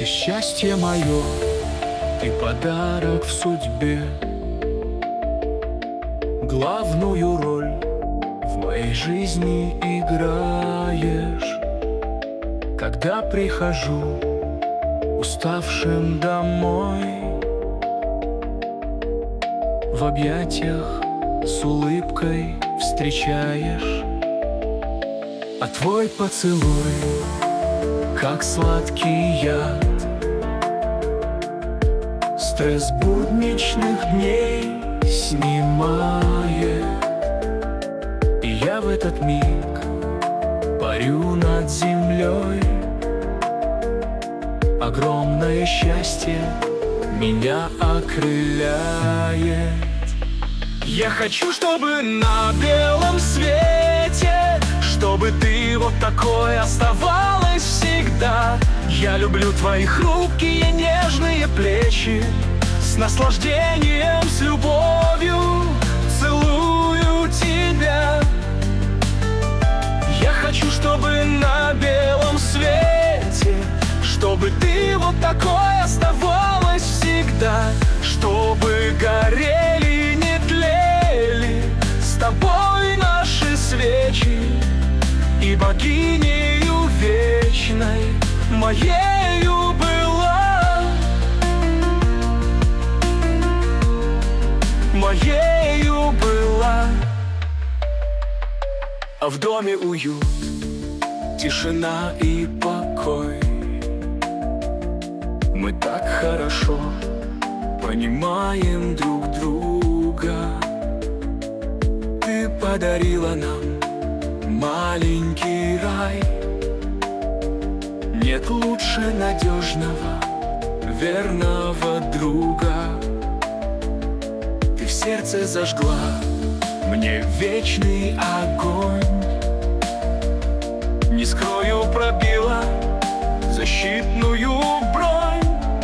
счастье мое, ты подарок в судьбе. Главную роль в моей жизни играешь. Когда прихожу уставшим домой, в объятиях с улыбкой встречаешь. А твой поцелуй, как сладкий яд, стресс будничных дней снимает. И я в этот миг парю над землей. Огромное счастье меня окрыляет. Я хочу, чтобы на белом свете, чтобы ты вот такой оставалась всегда. Я люблю твои хрупкие нежные плечи, с наслаждением, с любовью целую тебя. Я хочу, чтобы на белом свете, чтобы ты вот такой оставалась всегда, чтобы горели, не тлели с тобой наши свечи, и богинею вечной моею была, моею была. А в доме уют, тишина и покой. Мы так хорошо понимаем друг друга. Ты подарила нам маленький рай. Нет лучше надежного, верного друга. Ты в сердце зажгла мне вечный огонь. Не скрою, пробила защитную бронь.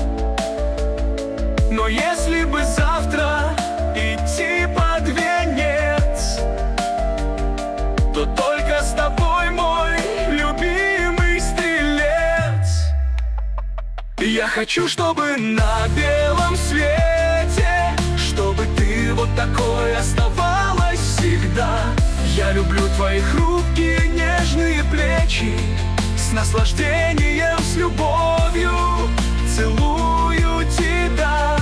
Но если бы завтра идти под венец, то только с тобой, мой любимый стрелец. Я хочу, чтобы на белом свете, чтобы ты вот такой оставалась всегда. Я люблю твои хрупкие нежные плечи, с наслаждением, с любовью целую тебя.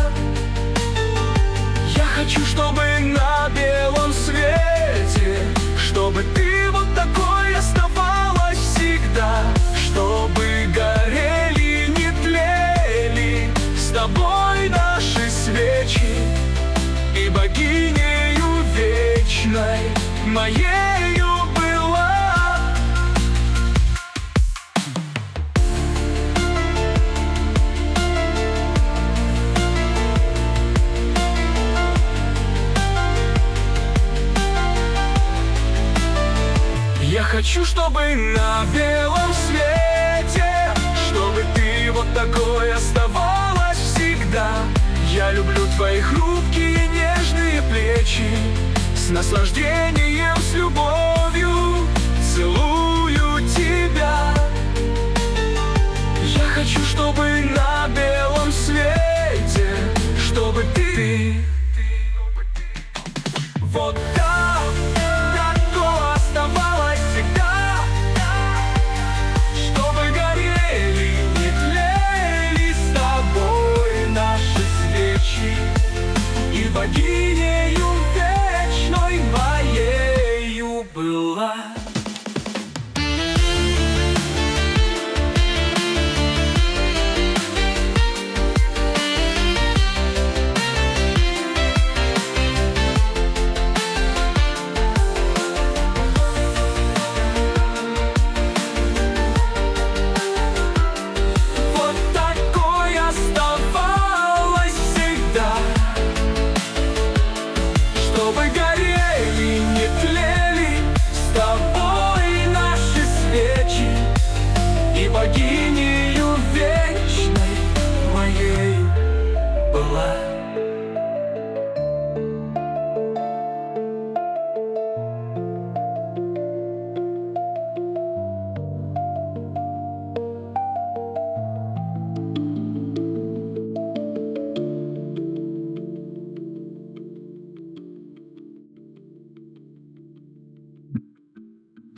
Я хочу, чтобы на белом свете, чтобы ты вот такой оставалась всегда, чтобы горели, не тлели с тобой наши свечи, и богинею вечной моею была. Я хочу, чтобы на белом свете, чтобы ты вот такой оставалась всегда. Я люблю твои хрупкие нежные плечи, с наслаждением, с любовью целую тебя. Я хочу, чтобы на белом свете, чтобы ты